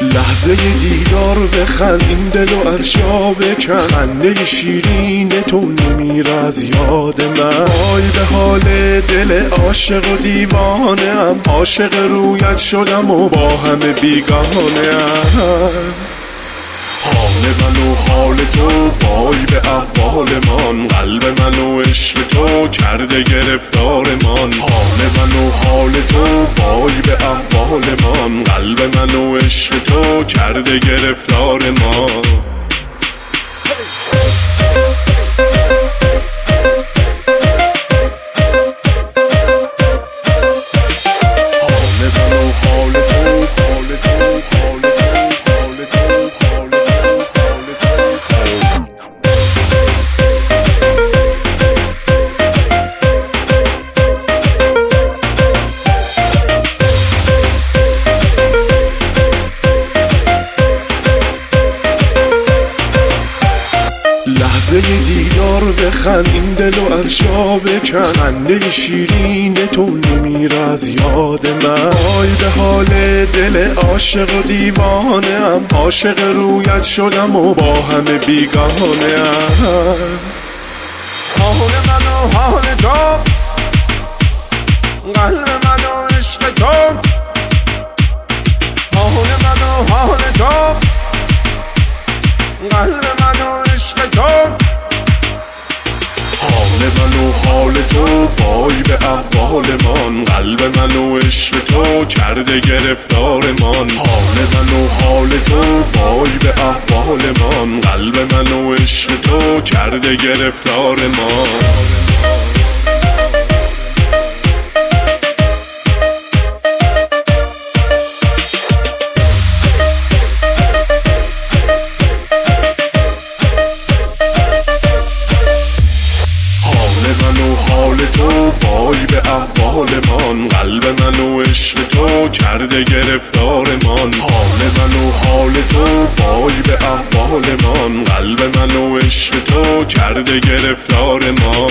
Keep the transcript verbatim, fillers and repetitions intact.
لحظه دیدار بخند این دلو از جا بکن، خنده شیرین تو نمیره از یاد من. وای به حال دل عاشق و دیوانه ام، عاشق رویت شدم و با همه بیگانه ام. حال من و حال تو، وای به احوال من، قلب من و عشق تو کرده گرفتارمان. حال من و حال تو، وای به احوال من، قلب من و عشق تو کرده گرفتارمان. لحظه دیدار بخند این دلو از جا بکن، خنده شیرین تو نمیره از یاد من. وای به حال دل عاشق و دیوانه ام، عاشق رویت شدم و با همه بیگانه ام. حال من و حال تو، قلب من و عشق تو. حال من و حال تو، قلب من و عشق تو. حال من و حال تو، وای به احوال من، قلب من و عشق تو کرده گرفتارمان. حال من و حال تو، وای به احوال من، قلب من و عشق تو کرده گرفتارمان. حال تو، وای به احوال من، قلب من و عشق تو کرده گرفتارمان. حال من و حال تو، وای به احوال من، قلب من و عشق تو کرده گرفتارمان.